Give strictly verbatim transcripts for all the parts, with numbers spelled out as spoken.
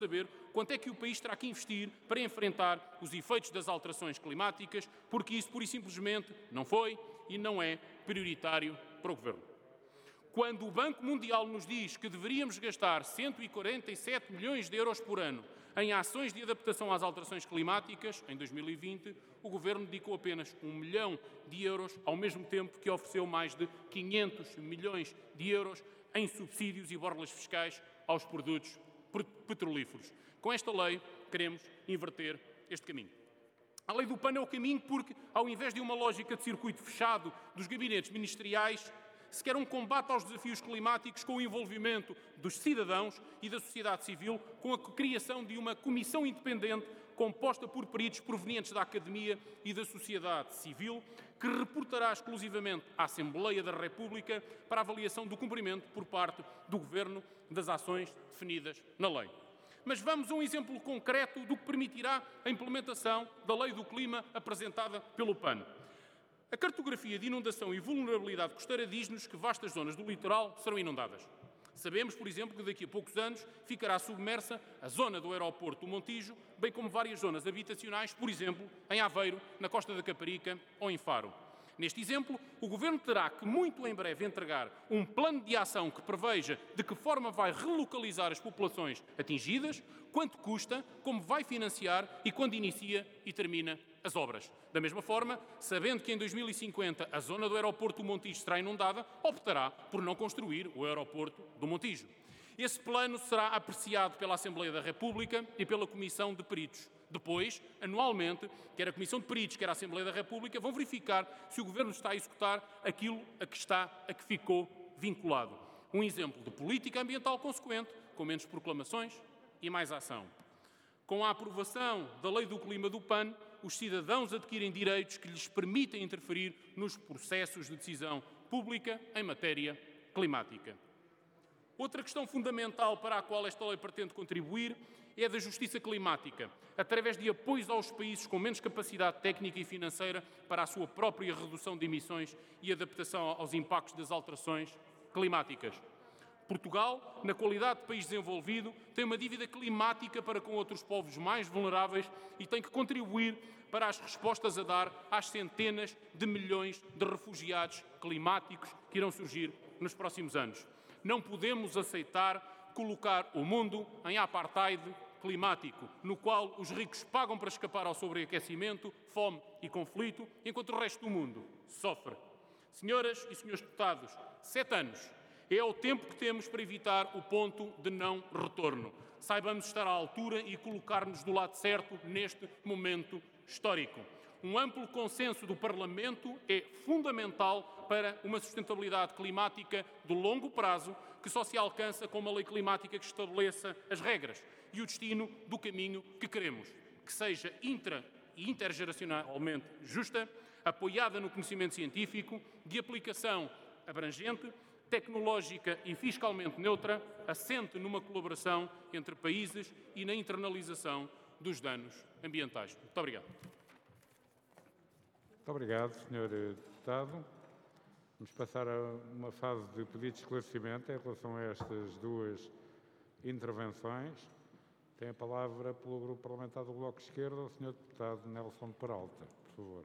saber quanto é que o país terá que investir para enfrentar os efeitos das alterações climáticas, porque isso, pura e simplesmente, não foi e não é prioritário para o Governo. Quando o Banco Mundial nos diz que deveríamos gastar cento e quarenta e sete milhões de euros por ano em ações de adaptação às alterações climáticas, em dois mil e vinte, o Governo dedicou apenas um milhão de euros, ao mesmo tempo que ofereceu mais de quinhentos milhões de euros em subsídios e borlas fiscais aos produtos petrolíferos. Com esta lei, queremos inverter este caminho. A lei do PAN é o caminho porque, ao invés de uma lógica de circuito fechado dos gabinetes ministeriais, se quer um combate aos desafios climáticos com o envolvimento dos cidadãos e da sociedade civil, com a criação de uma comissão independente composta por peritos provenientes da academia e da sociedade civil, que reportará exclusivamente à Assembleia da República para a avaliação do cumprimento por parte do Governo das ações definidas na lei. Mas vamos a um exemplo concreto do que permitirá a implementação da Lei do Clima apresentada pelo PAN. A cartografia de inundação e vulnerabilidade costeira diz-nos que vastas zonas do litoral serão inundadas. Sabemos, por exemplo, que daqui a poucos anos ficará submersa a zona do aeroporto do Montijo, bem como várias zonas habitacionais, por exemplo, em Aveiro, na Costa da Caparica ou em Faro. Neste exemplo, o Governo terá que muito em breve entregar um plano de ação que preveja de que forma vai relocalizar as populações atingidas, quanto custa, como vai financiar e quando inicia e termina as obras. Da mesma forma, sabendo que em dois mil e cinquenta a zona do aeroporto do Montijo será inundada, optará por não construir o aeroporto do Montijo. Esse plano será apreciado pela Assembleia da República e pela Comissão de Peritos. Depois, anualmente, quer a Comissão de Peritos, quer a Assembleia da República, vão verificar se o Governo está a executar aquilo a que está, a que ficou vinculado. Um exemplo de política ambiental consequente, com menos proclamações e mais ação. Com a aprovação da Lei do Clima do PAN, os cidadãos adquirem direitos que lhes permitem interferir nos processos de decisão pública em matéria climática. Outra questão fundamental para a qual esta lei pretende contribuir é a da justiça climática, através de apoios aos países com menos capacidade técnica e financeira para a sua própria redução de emissões e adaptação aos impactos das alterações climáticas. Portugal, na qualidade de país desenvolvido, tem uma dívida climática para com outros povos mais vulneráveis e tem que contribuir para as respostas a dar às centenas de milhões de refugiados climáticos que irão surgir nos próximos anos. Não podemos aceitar colocar o mundo em apartheid climático, no qual os ricos pagam para escapar ao sobreaquecimento, fome e conflito, enquanto o resto do mundo sofre. Senhoras e senhores deputados, sete anos é o tempo que temos para evitar o ponto de não retorno. Saibamos estar à altura e colocar-nos do lado certo neste momento histórico. Um amplo consenso do Parlamento é fundamental para uma sustentabilidade climática de longo prazo que só se alcança com uma lei climática que estabeleça as regras e o destino do caminho que queremos, que seja intra e intergeracionalmente justa, apoiada no conhecimento científico, de aplicação abrangente, tecnológica e fiscalmente neutra, assente numa colaboração entre países e na internalização dos danos ambientais. Muito obrigado. Muito obrigado, senhor Deputado. Vamos passar a uma fase de pedido de esclarecimento em relação a estas duas intervenções. Tem a palavra pelo Grupo Parlamentar do Bloco de Esquerda o senhor Deputado Nelson Peralta, por favor.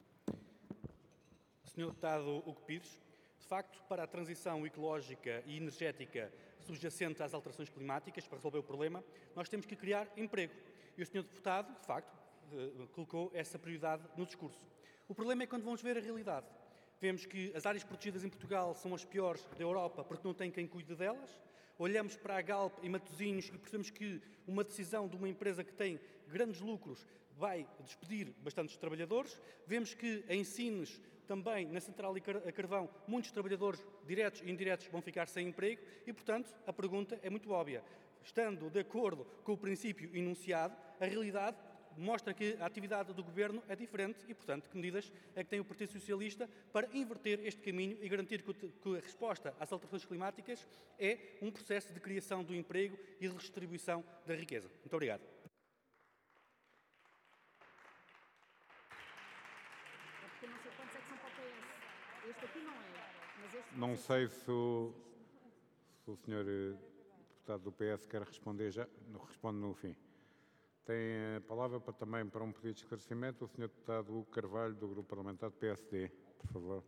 senhor Deputado Hugo Pires, de facto, para a transição ecológica e energética subjacente às alterações climáticas, para resolver o problema, nós temos que criar emprego. E o senhor Deputado, de facto, colocou essa prioridade no discurso. O problema é quando vamos ver a realidade. Vemos que as áreas protegidas em Portugal são as piores da Europa porque não tem quem cuide delas. Olhamos para a Galp em Matosinhos e percebemos que uma decisão de uma empresa que tem grandes lucros vai despedir bastantes trabalhadores. Vemos que em Sines, também na Central a Carvão, muitos trabalhadores diretos e indiretos vão ficar sem emprego e, portanto, a pergunta é muito óbvia. Estando de acordo com o princípio enunciado, a realidade mostra que a atividade do Governo é diferente e, portanto, que medidas é que tem o Partido Socialista para inverter este caminho e garantir que a resposta às alterações climáticas é um processo de criação do emprego e de redistribuição da riqueza. Muito obrigado. Não sei se o, se o senhor deputado do P S quer responder já, responde no fim. Tem a palavra para, também para um pedido de esclarecimento o senhor deputado Hugo Carvalho, do Grupo Parlamentar do P S D. Por favor.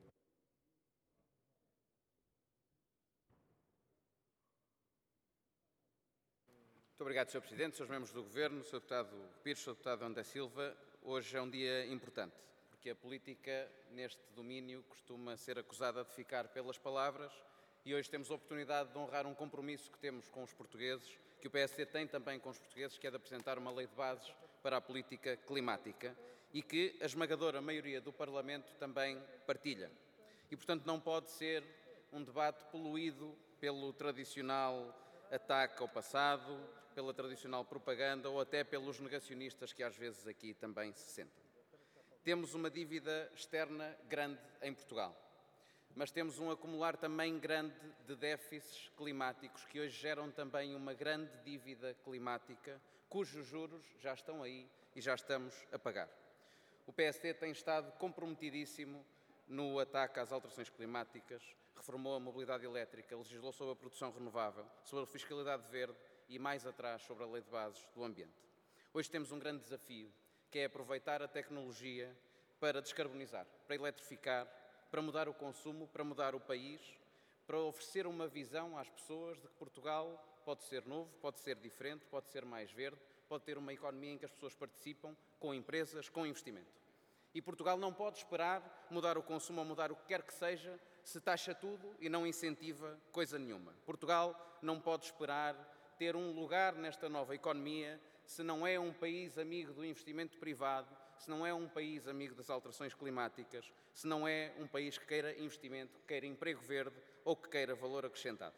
Muito obrigado, senhor Presidente, senhores membros do Governo, senhor Deputado Pires, senhor Deputado André Silva. Hoje é um dia importante, porque a política neste domínio costuma ser acusada de ficar pelas palavras e hoje temos a oportunidade de honrar um compromisso que temos com os portugueses, que o P S D tem também com os portugueses, que é de apresentar uma lei de bases para a política climática e que a esmagadora maioria do Parlamento também partilha. E, portanto, não pode ser um debate poluído pelo tradicional ataque ao passado, pela tradicional propaganda ou até pelos negacionistas que às vezes aqui também se sentem. Temos uma dívida externa grande em Portugal, mas temos um acumular também grande de déficits climáticos que hoje geram também uma grande dívida climática, cujos juros já estão aí e já estamos a pagar. O P S D tem estado comprometidíssimo no ataque às alterações climáticas, reformou a mobilidade elétrica, legislou sobre a produção renovável, sobre a fiscalidade verde e mais atrás sobre a lei de bases do ambiente. Hoje temos um grande desafio, que é aproveitar a tecnologia para descarbonizar, para eletrificar, para mudar o consumo, para mudar o país, para oferecer uma visão às pessoas de que Portugal pode ser novo, pode ser diferente, pode ser mais verde, pode ter uma economia em que as pessoas participam, com empresas, com investimento. E Portugal não pode esperar mudar o consumo ou mudar o que quer que seja se taxa tudo e não incentiva coisa nenhuma. Portugal não pode esperar ter um lugar nesta nova economia se não é um país amigo do investimento privado, se não é um país amigo das alterações climáticas, se não é um país que queira investimento, que queira emprego verde ou que queira valor acrescentado.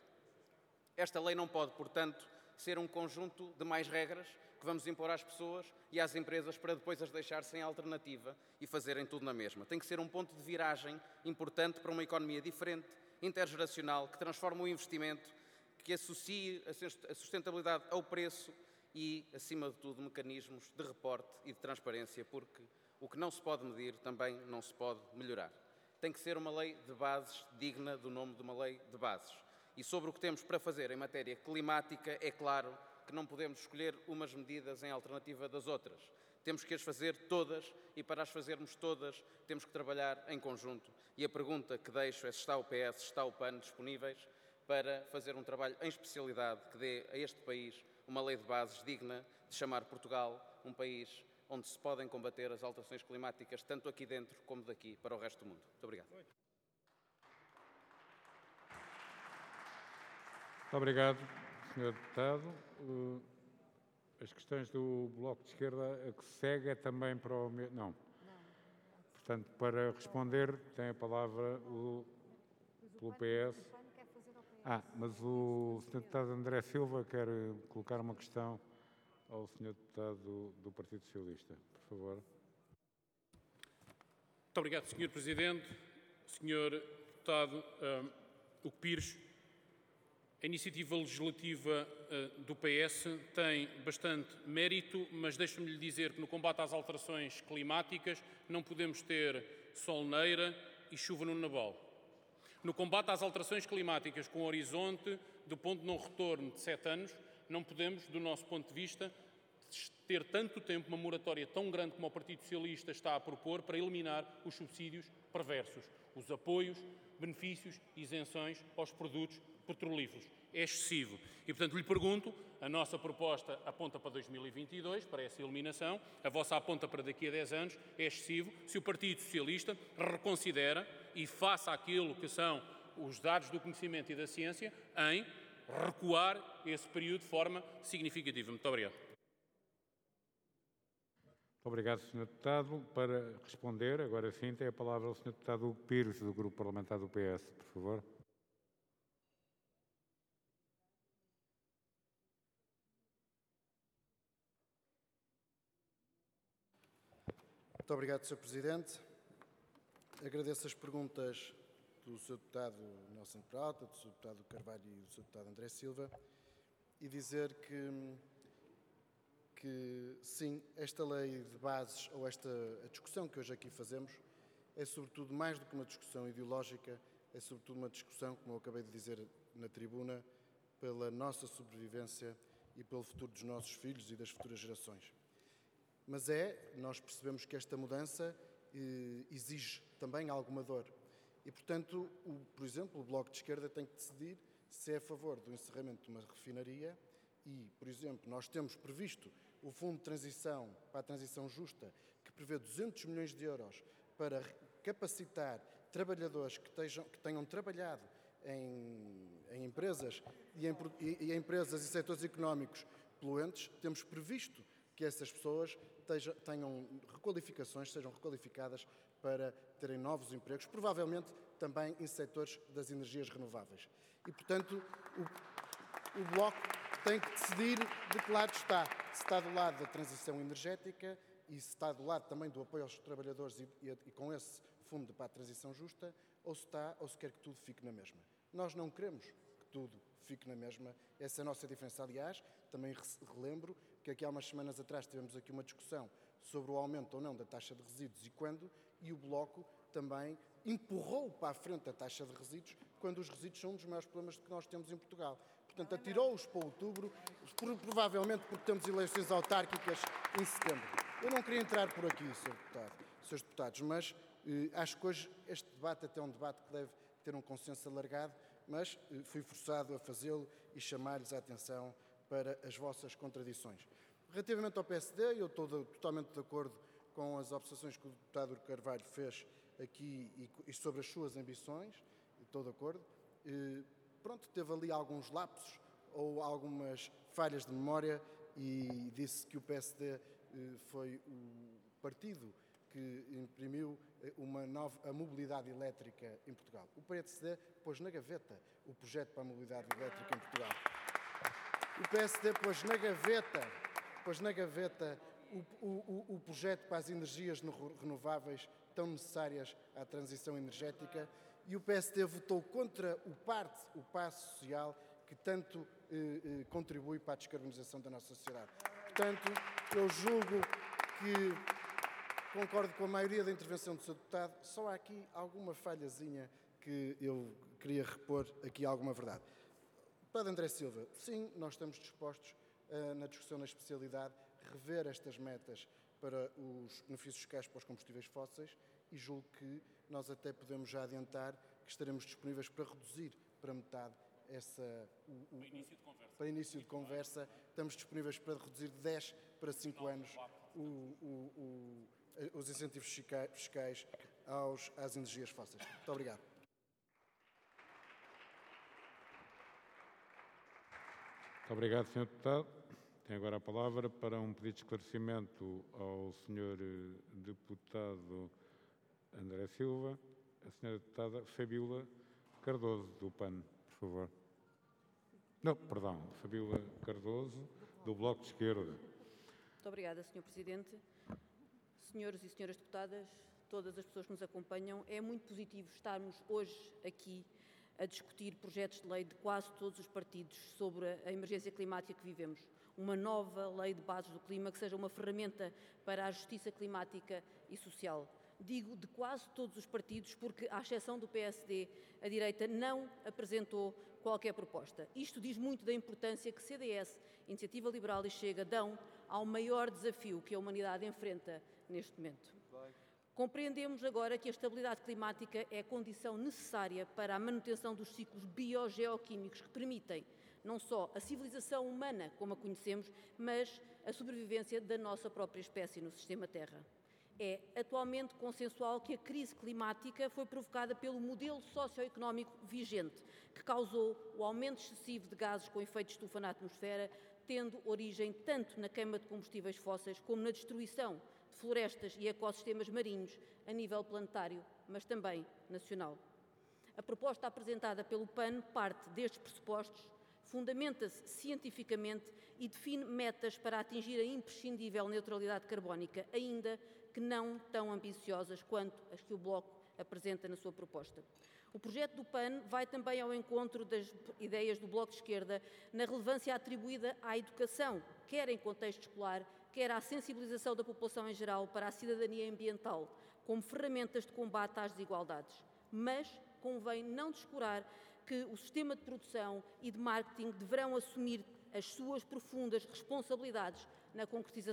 Esta lei não pode, portanto, ser um conjunto de mais regras que vamos impor às pessoas e às empresas para depois as deixar sem alternativa e fazerem tudo na mesma. Tem que ser um ponto de viragem importante para uma economia diferente, intergeracional, que transforme o investimento, que associe a sustentabilidade ao preço e, acima de tudo, mecanismos de reporte e de transparência, porque o que não se pode medir também não se pode melhorar. Tem que ser uma lei de bases digna do nome de uma lei de bases. E sobre o que temos para fazer em matéria climática, é claro que não podemos escolher umas medidas em alternativa das outras. Temos que as fazer todas e, para as fazermos todas, temos que trabalhar em conjunto. E a pergunta que deixo é se está o P S, se está o P A N disponíveis para fazer um trabalho em especialidade que dê a este país uma lei de bases digna de chamar Portugal um país onde se podem combater as alterações climáticas, tanto aqui dentro como daqui para o resto do mundo. Muito obrigado. Muito obrigado, senhor Deputado. As questões do Bloco de Esquerda, a que segue é também para o... Não. Portanto, para responder, tem a palavra o, pelo P S. Ah, mas o senhor Deputado André Silva quer colocar uma questão ao senhor Deputado do, do Partido Socialista. Por favor. Muito obrigado, senhor Presidente. senhor Deputado uh, Hugo Pires, a iniciativa legislativa uh, do P S tem bastante mérito, mas deixe-me lhe dizer que no combate às alterações climáticas não podemos ter solneira e chuva no nabal. No combate às alterações climáticas com horizonte do ponto de não retorno de sete anos, não podemos, do nosso ponto de vista, ter tanto tempo, uma moratória tão grande como o Partido Socialista está a propor para eliminar os subsídios perversos, os apoios, benefícios e isenções aos produtos petrolíferos. É excessivo. E, portanto, lhe pergunto, a nossa proposta aponta para dois mil e vinte e dois, para essa eliminação, a vossa aponta para daqui a dez anos, é excessivo. Se o Partido Socialista reconsidera e faça aquilo que são os dados do conhecimento e da ciência em recuar esse período de forma significativa. Muito obrigado. Obrigado, senhor Deputado. Para responder, agora sim, tem a palavra o senhor Deputado Hugo Pires, do Grupo Parlamentar do P S, por favor. Muito obrigado, senhor Presidente. Agradeço as perguntas do senhor Deputado Nelson Peralta, do senhor Deputado Carvalho e do senhor Deputado André Silva e dizer que, que sim, esta lei de bases, ou esta a discussão que hoje aqui fazemos, é sobretudo mais do que uma discussão ideológica, é sobretudo uma discussão, como eu acabei de dizer na tribuna, pela nossa sobrevivência e pelo futuro dos nossos filhos e das futuras gerações. Mas é, nós percebemos que esta mudança eh, exige também alguma dor. E, portanto, o, por exemplo, o Bloco de Esquerda tem que decidir se é a favor do encerramento de uma refinaria e, por exemplo, nós temos previsto o Fundo de Transição para a Transição Justa, que prevê duzentos milhões de euros para capacitar trabalhadores que, estejam, que tenham trabalhado em, em empresas e em, e, e empresas e setores económicos poluentes. Temos previsto que essas pessoas teja, tenham requalificações, sejam requalificadas para terem novos empregos, provavelmente também em setores das energias renováveis. E, portanto, o, o Bloco tem que decidir de que lado está. Se está do lado da transição energética e se está do lado também do apoio aos trabalhadores e, e, e com esse fundo para a transição justa, ou se está, ou se quer que tudo fique na mesma. Nós não queremos que tudo fique na mesma. Essa é a nossa diferença. Aliás, também relembro que aqui há umas semanas atrás tivemos aqui uma discussão sobre o aumento ou não da taxa de resíduos e quando, e o Bloco também empurrou para a frente a taxa de resíduos, quando os resíduos são um dos maiores problemas que nós temos em Portugal. Portanto, atirou-os para outubro, provavelmente porque temos eleições autárquicas em setembro. Eu não queria entrar por aqui, senhor Deputado, senhores Deputados, mas eh, acho que hoje este debate até é um debate que deve ter um consenso alargado, mas eh, fui forçado a fazê-lo e chamar-lhes a atenção para as vossas contradições. Relativamente ao P S D, eu estou de, totalmente de acordo com as observações que o deputado Carvalho fez aqui e, e sobre as suas ambições, estou de acordo. E, pronto, teve ali alguns lapsos ou algumas falhas de memória e disse que o P S D eh, foi o partido que imprimiu uma nova a mobilidade elétrica em Portugal. O P S D pôs na gaveta o projeto para a mobilidade elétrica em Portugal. O P S D pôs na gaveta, pôs na gaveta o, o, o projeto para as energias renováveis tão necessárias à transição energética e o P S D votou contra o parte, o passo social que tanto eh, eh, contribui para a descarbonização da nossa sociedade. Portanto, eu julgo que concordo com a maioria da intervenção do senhor Deputado, só há aqui alguma falhazinha que eu queria repor aqui alguma verdade. Deputado André Silva, sim, nós estamos dispostos, uh, na discussão na especialidade, rever estas metas para os benefícios fiscais para os combustíveis fósseis e julgo que nós até podemos já adiantar que estaremos disponíveis para reduzir para metade essa... O, o, para início de conversa. Para início de conversa, estamos disponíveis para reduzir de dez para cinco anos o, o, o, os incentivos fiscais aos, às energias fósseis. Muito obrigado. Muito obrigado, senhor Deputado. Tem agora a palavra para um pedido de esclarecimento ao senhor Deputado André Silva, a senhora Deputada Fabíola Cardoso, do P A N, por favor. Não, perdão, Fabíola Cardoso, do Bloco de Esquerda. Muito obrigada, senhor Presidente. Senhores e senhoras deputadas, todas as pessoas que nos acompanham, é muito positivo estarmos hoje aqui a discutir projetos de lei de quase todos os partidos sobre a emergência climática que vivemos. Uma nova lei de bases do clima que seja uma ferramenta para a justiça climática e social. Digo de quase todos os partidos porque, à exceção do P S D, a direita não apresentou qualquer proposta. Isto diz muito da importância que C D S, Iniciativa Liberal e Chega dão ao maior desafio que a humanidade enfrenta neste momento. Compreendemos agora que a estabilidade climática é a condição necessária para a manutenção dos ciclos biogeoquímicos que permitem não só a civilização humana, como a conhecemos, mas a sobrevivência da nossa própria espécie no sistema Terra. É atualmente consensual que a crise climática foi provocada pelo modelo socioeconómico vigente, que causou o aumento excessivo de gases com efeito de estufa na atmosfera, tendo origem tanto na queima de combustíveis fósseis como na destruição de florestas e ecossistemas marinhos a nível planetário, mas também nacional. A proposta apresentada pelo P A N parte destes pressupostos, fundamenta-se cientificamente e define metas para atingir a imprescindível neutralidade carbónica, ainda que não tão ambiciosas quanto as que o Bloco apresenta na sua proposta. O projeto do P A N vai também ao encontro das ideias do Bloco de Esquerda na relevância atribuída à educação, quer em contexto escolar, quer à sensibilização da população em geral para a cidadania ambiental, como ferramentas de combate às desigualdades. Mas convém não descurar que o sistema de produção e de marketing deverão assumir as suas profundas responsabilidades na concretização